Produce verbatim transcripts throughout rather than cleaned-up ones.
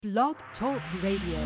Blog Talk Radio.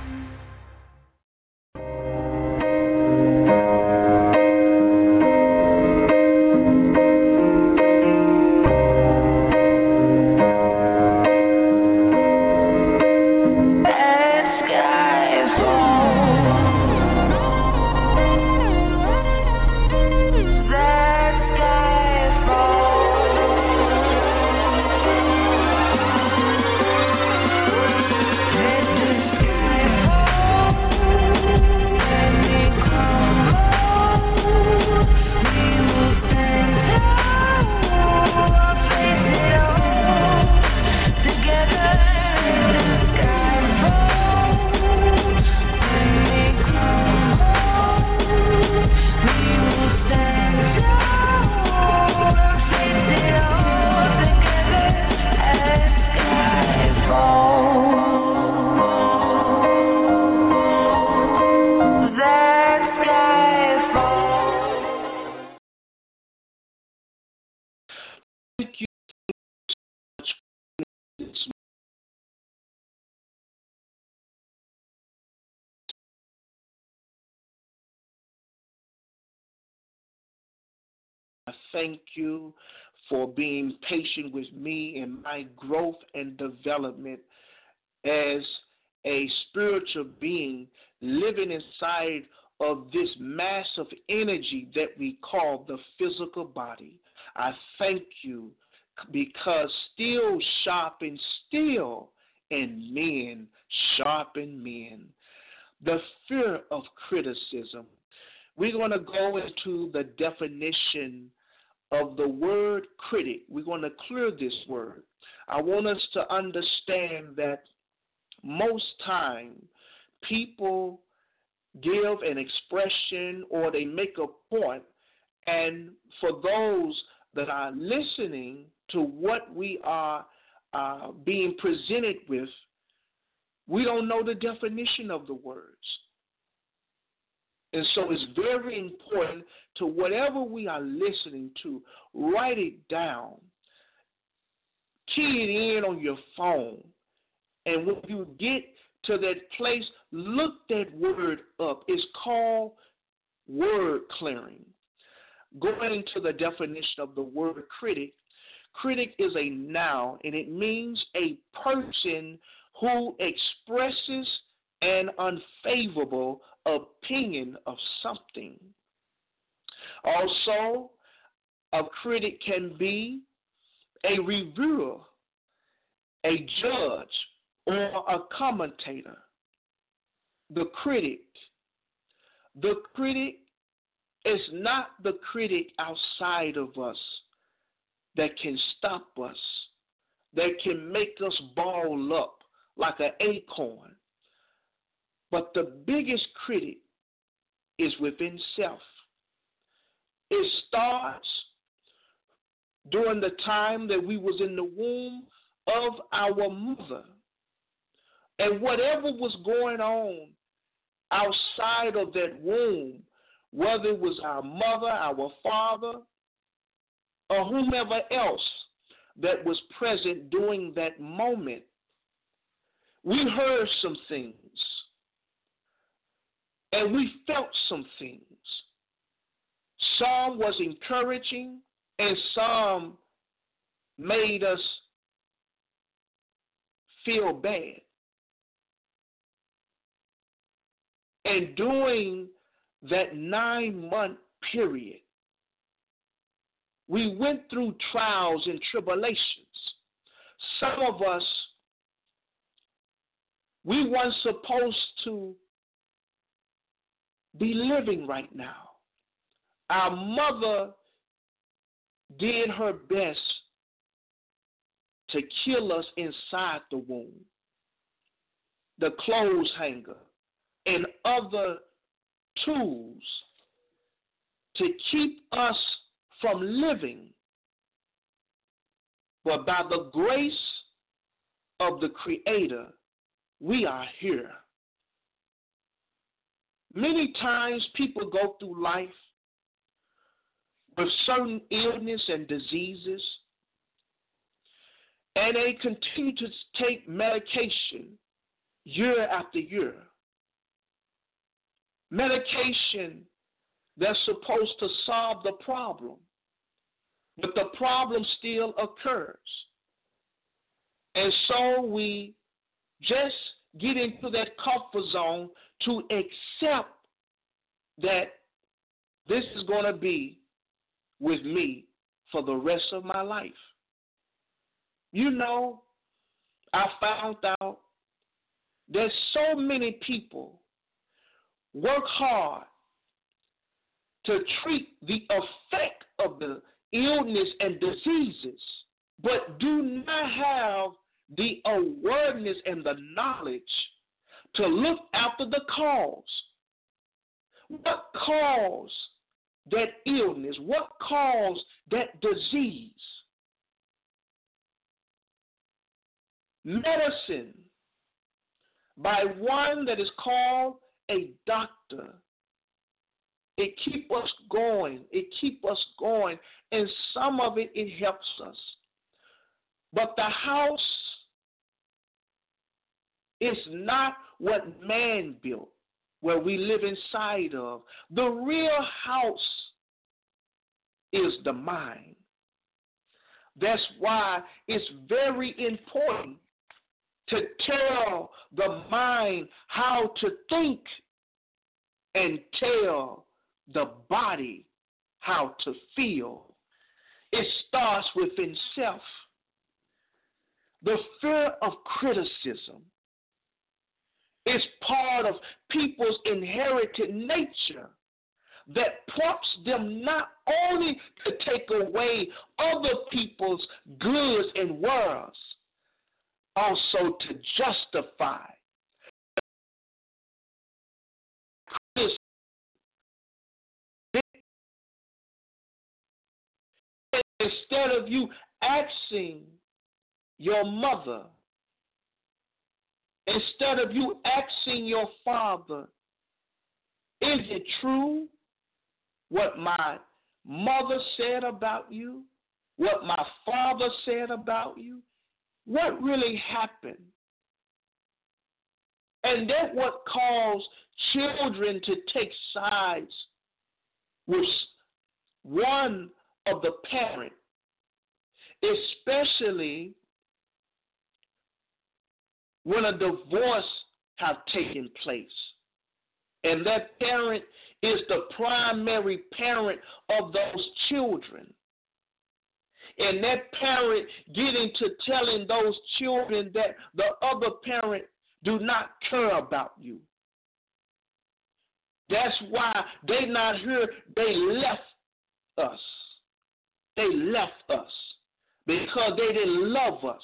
I thank you for being patient with me in my growth and development as a spiritual being living inside of this massive energy that we call the physical body. I thank you because steel sharpens steel and men sharpen men. The fear of criticism. We're going to go into the definition of the word critic. We're going to clear this word. I want us to understand that most time people give an expression or they make a point, and for those that are listening to what we are uh, being presented with, we don't know the definition of the words. And so it's very important to whatever we are listening to, write it down, key it in on your phone, and when you get to that place, look that word up. It's called word clearing. Going into the definition of the word critic, critic is a noun, and it means a person who expresses an unfavorable opinion of something. Also, a critic can be a reviewer, a judge, or a commentator. The critic. The critic is not the critic outside of us that can stop us, that can make us ball up like an acorn. But the biggest critic is within self. It starts during the time that we was in the womb of our mother. And whatever was going on outside of that womb, whether it was our mother, our father, or whomever else that was present during that moment, we heard some things. And we felt some things. Some was encouraging, and some made us feel bad. And during that nine-month period, we went through trials and tribulations. Some of us, we weren't supposed to be living right now. Our mother did her best to kill us inside the womb. The clothes hanger and other tools to keep us from living. But by the grace of the Creator, we are here. Many times people go through life with certain illness and diseases, and they continue to take medication year after year. Medication that's supposed to solve the problem, but the problem still occurs. And so we just get into that comfort zone to accept that this is going to be with me for the rest of my life. You know, I found out that so many people work hard to treat the effect of the illness and diseases, but do not have the awareness and the knowledge to look after the cause. What caused that illness? What caused that disease? Medicine, by one that is called a doctor, it keeps us going. It keeps us going. And some of it, it helps us. But the house is not what man built, where we live inside of. The real house is the mind. That's why it's very important to tell the mind how to think and tell the body how to feel. It starts within self. The fear of criticism is part of people's inherited nature that prompts them not only to take away other people's goods and words, also to justify. Instead of you asking your mother, instead of you asking your father, is it true what my mother said about you, what my father said about you? What really happened? And that's what caused children to take sides with one of the parent, especially when a divorce has taken place. And that parent is the primary parent of those children. And that parent getting to telling those children that the other parent do not care about you. That's why they not here. They left us. They left us because they didn't love us.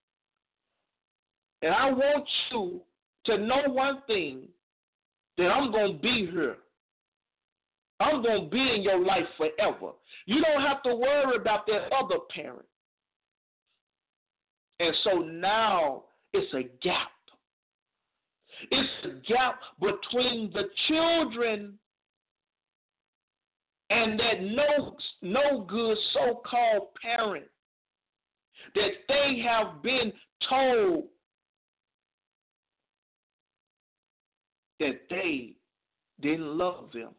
And I want you to know one thing, that I'm going to be here. I'm going to be in your life forever. You don't have to worry about that other parent. And so now it's a gap. It's a gap between the children and that no, no good so-called parent that they have been told that they didn't love them.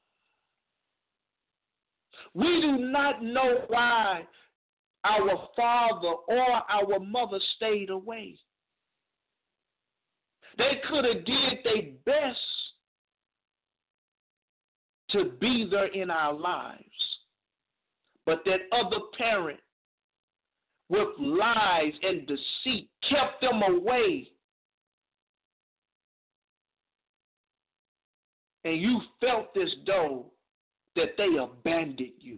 We do not know why our father or our mother stayed away. They could have did their best to be there in our lives. But that other parent, with lies and deceit, kept them away. And you felt as though that they abandoned you.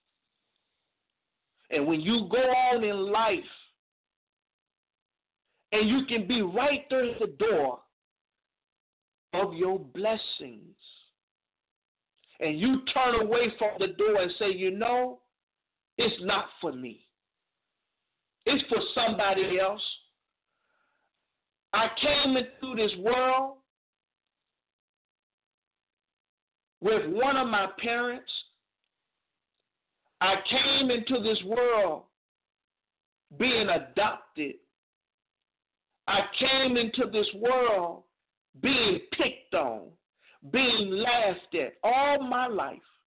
And when you go on in life, and you can be right there at the door of your blessings, and you turn away from the door and say, you know, it's not for me. It's for somebody else. I came into this world with one of my parents. I came into this world being adopted I came into this world being picked on, being laughed at all my life.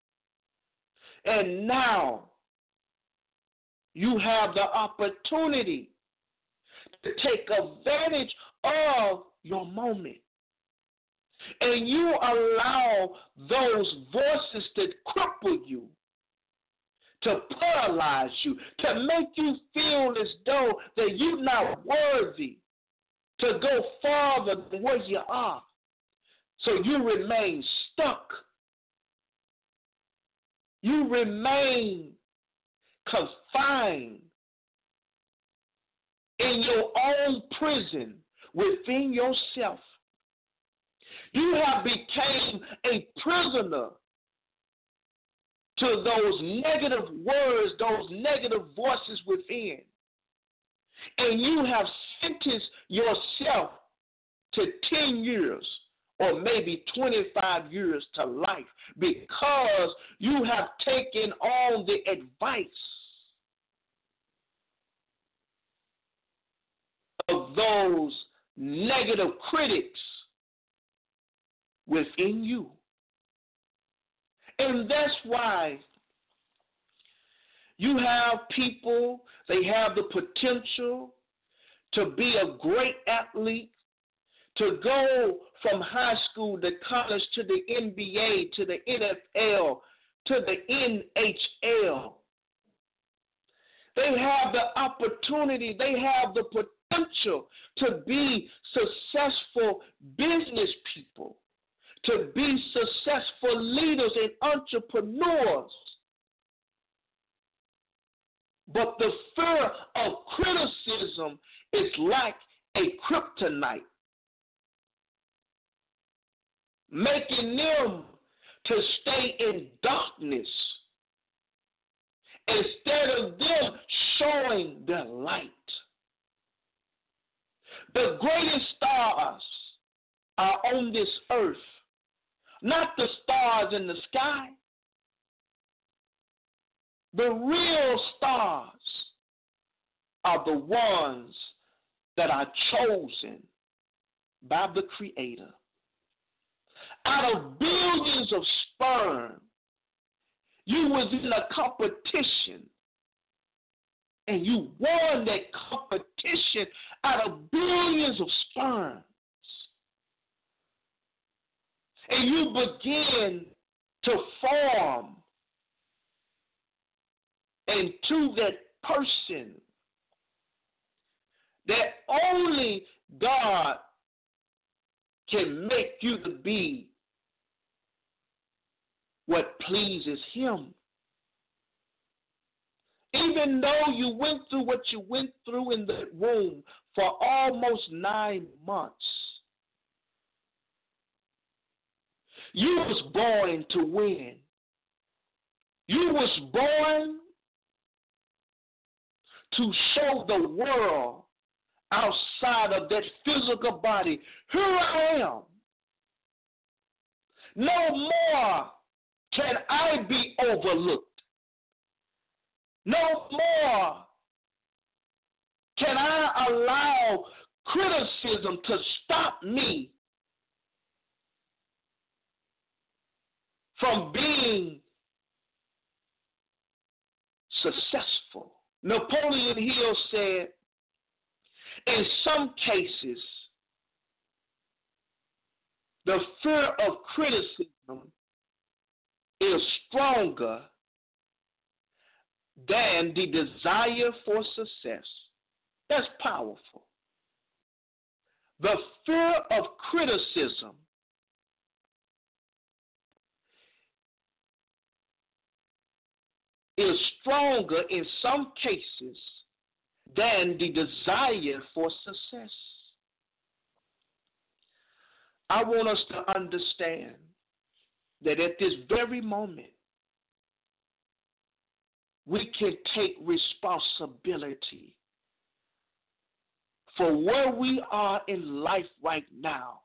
And now you have the opportunity to take advantage of your moment. And you allow those voices to cripple you, to paralyze you, to make you feel as though that you're not worthy to go farther than where you are. So you remain stuck. You remain confined in your own prison within yourself. You have become a prisoner to those negative words, those negative voices within. And you have sentenced yourself to ten years or maybe twenty-five years to life because you have taken on the advice of those negative critics within you. And that's why you have people, they have the potential to be a great athlete, to go from high school to college to the N B A, to the N F L, to the N H L. They have the opportunity, they have the potential to be successful business people, to be successful leaders and entrepreneurs. But the fear of criticism is like a kryptonite, making them to stay in darkness instead of them showing their light. The greatest stars are on this earth, not the stars in the sky. The real stars are the ones that are chosen by the Creator. Out of billions of sperm, you was in a competition, and you won that competition out of billions of sperms. And you begin to form into that person that only God can make you to be what pleases Him. Even though you went through what you went through in the womb for almost nine months, you was born to win. You was born to show the world outside of that physical body, here I am. No more can I be overlooked. No more can I allow criticism to stop me from being successful. Napoleon Hill said, in some cases, the fear of criticism is stronger than the desire for success. That's powerful. The fear of criticism is stronger in some cases than the desire for success. I want us to understand that at this very moment, we can take responsibility for where we are in life right now.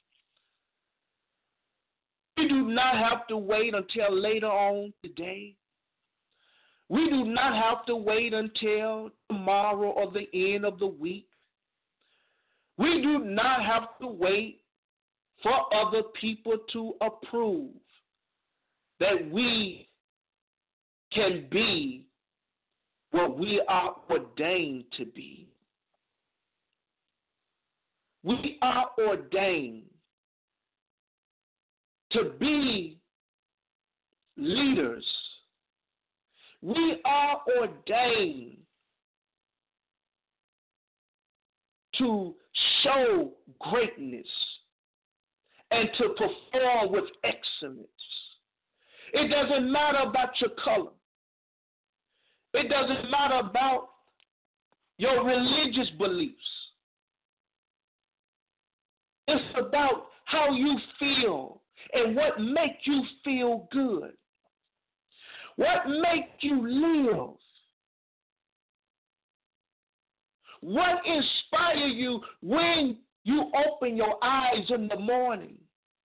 We do not have to wait until later on today. We do not have to wait until tomorrow or the end of the week. We do not have to wait for other people to approve that we can be what we are ordained to be. We are ordained to be leaders. We are ordained to show greatness and to perform with excellence. It doesn't matter about your color. It doesn't matter about your religious beliefs. It's about how you feel and what makes you feel good. What makes you live? What inspires you when you open your eyes in the morning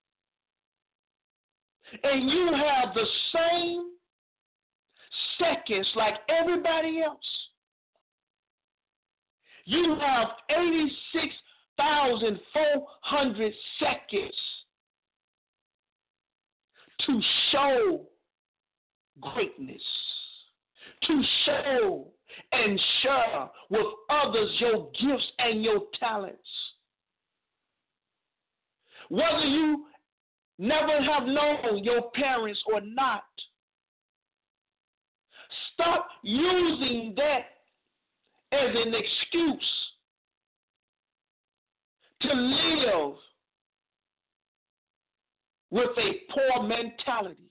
and you have the same seconds like everybody else? You have eighty-six thousand four hundred seconds to show greatness, to show and share with others your gifts and your talents. Whether you never have known your parents or not, stop using that as an excuse to live with a poor mentality.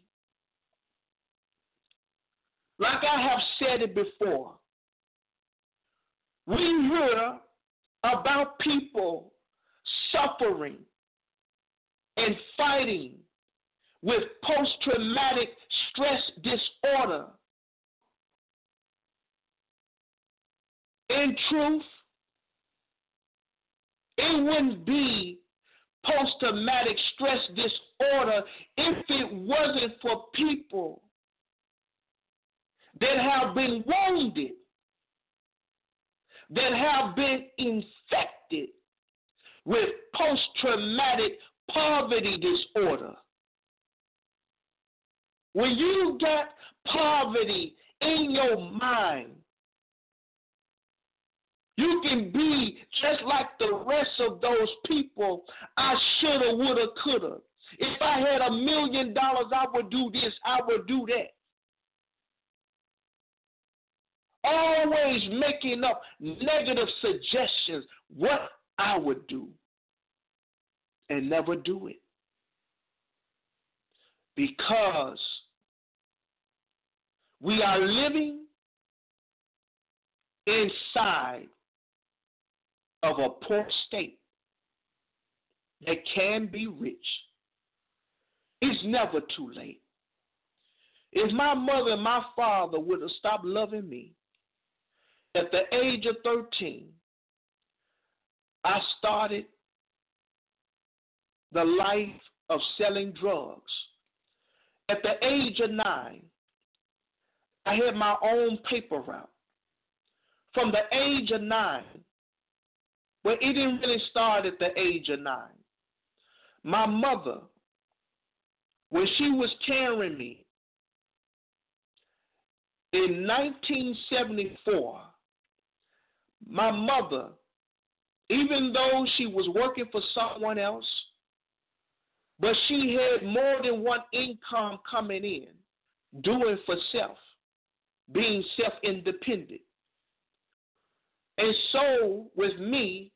Like I have said it before, we hear about people suffering and fighting with post-traumatic stress disorder. In truth, it wouldn't be post-traumatic stress disorder if it wasn't for people that have been wounded, that have been infected with post-traumatic poverty disorder. When you got poverty in your mind, you can be just like the rest of those people. I shoulda, woulda, coulda. If I had a million dollars, I would do this, I would do that. Always making up negative suggestions what I would do and never do it. Because we are living inside of a poor state that can be rich. It's never too late. If my mother and my father would have stopped loving me, at the age of thirteen, I started the life of selling drugs. At the age of nine, I had my own paper route. From the age of nine, well, it didn't really start at the age of nine. My mother, when she was carrying me in nineteen seventy-four, my mother, even though she was working for someone else, but she had more than one income coming in, doing for self, being self-independent. And so with me,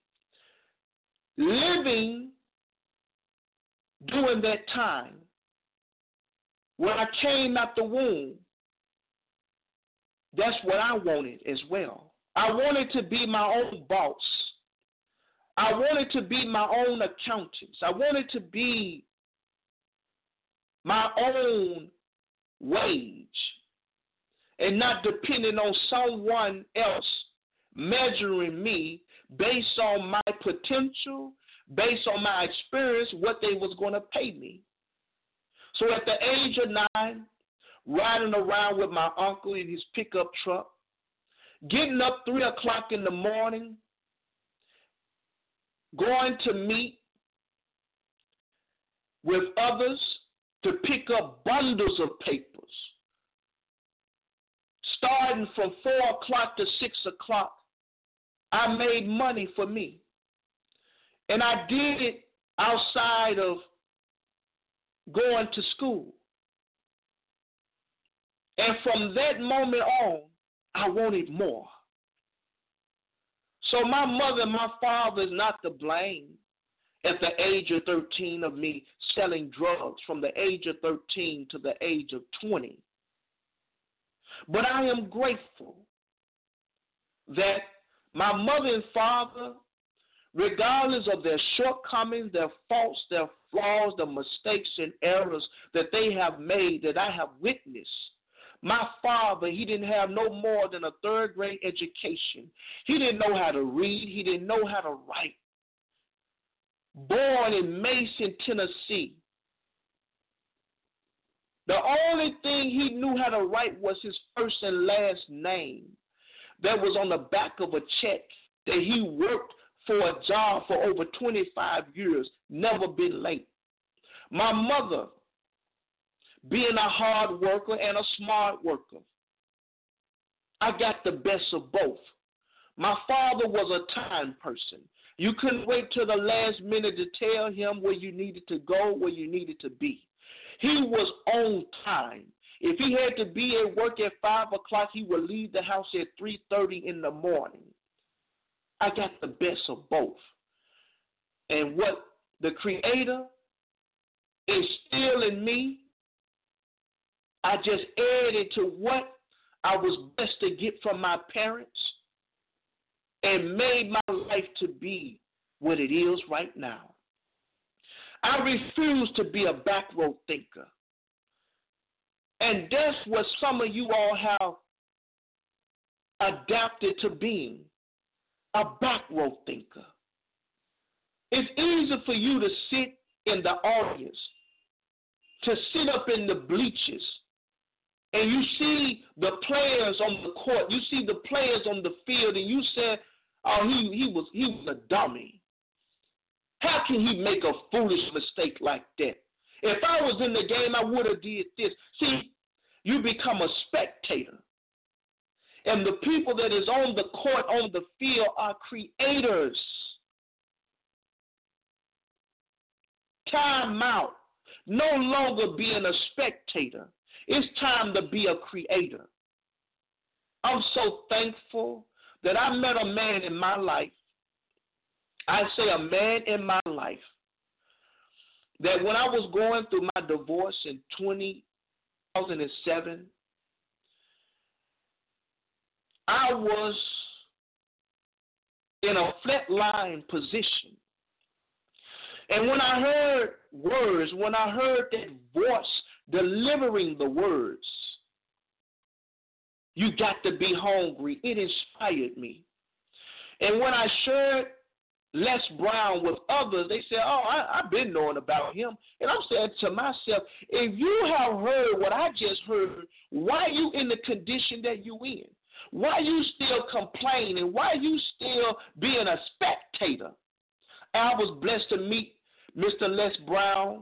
living during that time, when I came out the womb, that's what I wanted as well. I wanted to be my own boss. I wanted to be my own accountant. I wanted to be my own wage and not depending on someone else measuring me based on my potential, based on my experience, what they was going to pay me. So at the age of nine, riding around with my uncle in his pickup truck, getting up three o'clock in the morning, going to meet with others to pick up bundles of papers, starting from four o'clock to six o'clock. I made money for me. And I did it outside of going to school. And from that moment on, I wanted more. So my mother and my father is not to blame at the age of thirteen of me selling drugs from the age of thirteen to the age of twenty. But I am grateful that my mother and father, regardless of their shortcomings, their faults, their flaws, the mistakes and errors that they have made, that I have witnessed. My father, he didn't have no more than a third grade education. He didn't know how to read. He didn't know how to write. Born in Mason, Tennessee. The only thing he knew how to write was his first and last name that was on the back of a check that he worked for a job for over twenty-five years, never been late. My mother, being a hard worker and a smart worker, I got the best of both. My father was a time person. You couldn't wait till the last minute to tell him where you needed to go, where you needed to be. He was on time. If he had to be at work at five o'clock, he would leave the house at three thirty in the morning. I got the best of both. And what the Creator is still in me, I just added to what I was blessed to get from my parents and made my life to be what it is right now. I refuse to be a back row thinker. And that's what some of you all have adapted to being, a back row thinker. It's easy for you to sit in the audience, to sit up in the bleachers, and you see the players on the court, you see the players on the field, and you say, oh, he, he was he was a dummy. How can he make a foolish mistake like that? If I was in the game, I would have did this. See, you become a spectator. And the people that is on the court, on the field, are creators. Time out. No longer being a spectator. It's time to be a creator. I'm so thankful that I met a man in my life. I say a man in my life that when I was going through my divorce in two thousand seven, I was in a flatline position. And when I heard words, when I heard that voice delivering the words, you got to be hungry, it inspired me. And when I shared Les Brown with others, they said, oh, I, I've been knowing about him. And I'm saying to myself, if you have heard what I just heard, why are you in the condition that you in? Why are you still complaining? Why are you still being a spectator? I was blessed to meet Mister Les Brown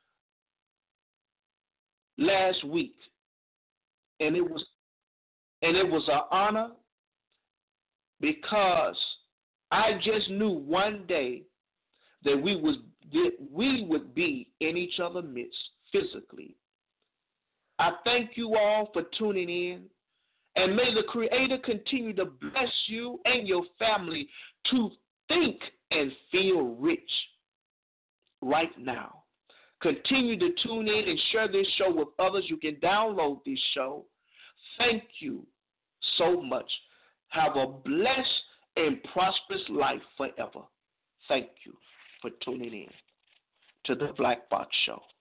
last week. And it was and it was an honor because I just knew one day that we was that we would be in each other's midst physically. I thank you all for tuning in, and may the Creator continue to bless you and your family to think and feel rich right now. Continue to tune in and share this show with others. You can download this show. Thank you so much. Have a blessed and prosperous life forever. Thank you for tuning in to the Black Box Show.